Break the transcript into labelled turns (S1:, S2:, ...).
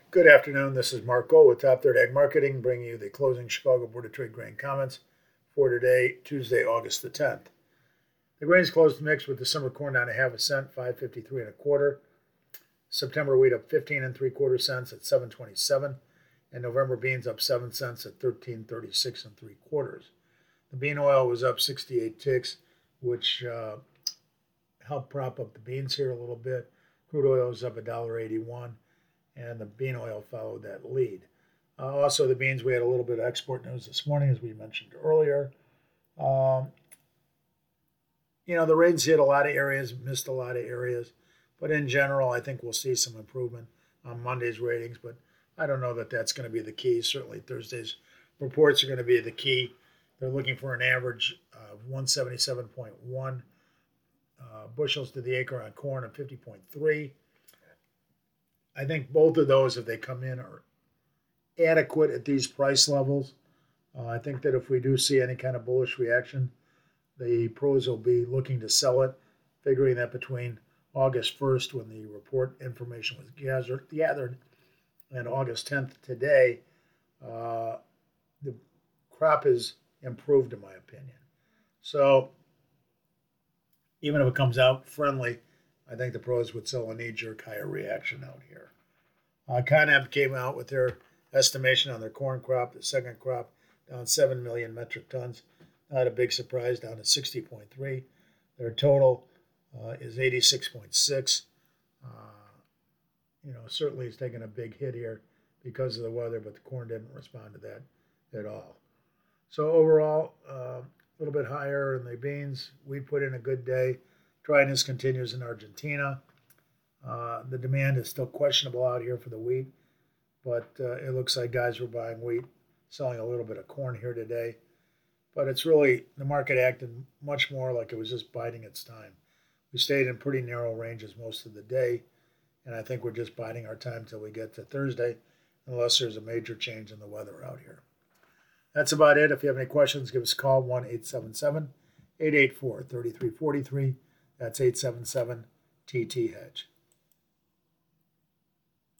S1: Good afternoon. This is Mark Gold with Top Third Ag Marketing, bringing you the closing Chicago Board of Trade grain comments for today, Tuesday, August the 10th. The grains closed mixed with December corn down a half a cent, 5.53 and a quarter. September wheat up 15 and 3/4 cents at 7.27, and November beans up 7 cents at 13.36 and 3/4. The bean oil was up 68 ticks, which helped prop up the beans here a little bit. Crude oil was up $1.81. And the bean oil followed that lead. Also, the beans, we had a little bit of export news this morning, as we mentioned earlier. The rains hit a lot of areas, missed a lot of areas. But in general, I think we'll see some improvement on Monday's ratings. But I don't know that that's going to be the key. Certainly, Thursday's reports are going to be the key. They're looking for an average of 177.1 bushels to the acre on corn and 50.3. I think both of those, if they come in, are adequate at these price levels. I think that if we do see any kind of bullish reaction, the pros will be looking to sell it, figuring that between August 1st, when the report information was gathered, and August 10th today, the crop is improved, in my opinion. So even if it comes out friendly, I think the pros would sell a knee-jerk higher reaction out here. Conab came out with their estimation on their corn crop, the second crop, down 7 million metric tons. Not a big surprise, down to 60.3. Their total is 86.6. Certainly it's taken a big hit here because of the weather, but the corn didn't respond to that at all. So overall, a little bit higher in the beans. We put in a good day. Dryness continues in Argentina. The demand is still questionable out here for the wheat, but it looks like guys were buying wheat, selling a little bit of corn here today. But it's really, the market acted much more like it was just biding its time. We stayed in pretty narrow ranges most of the day, and I think we're just biding our time till we get to Thursday, unless there's a major change in the weather out here. That's about it. If you have any questions, give us a call, 1-877-884-3343. That's 877-TT-HEDGE.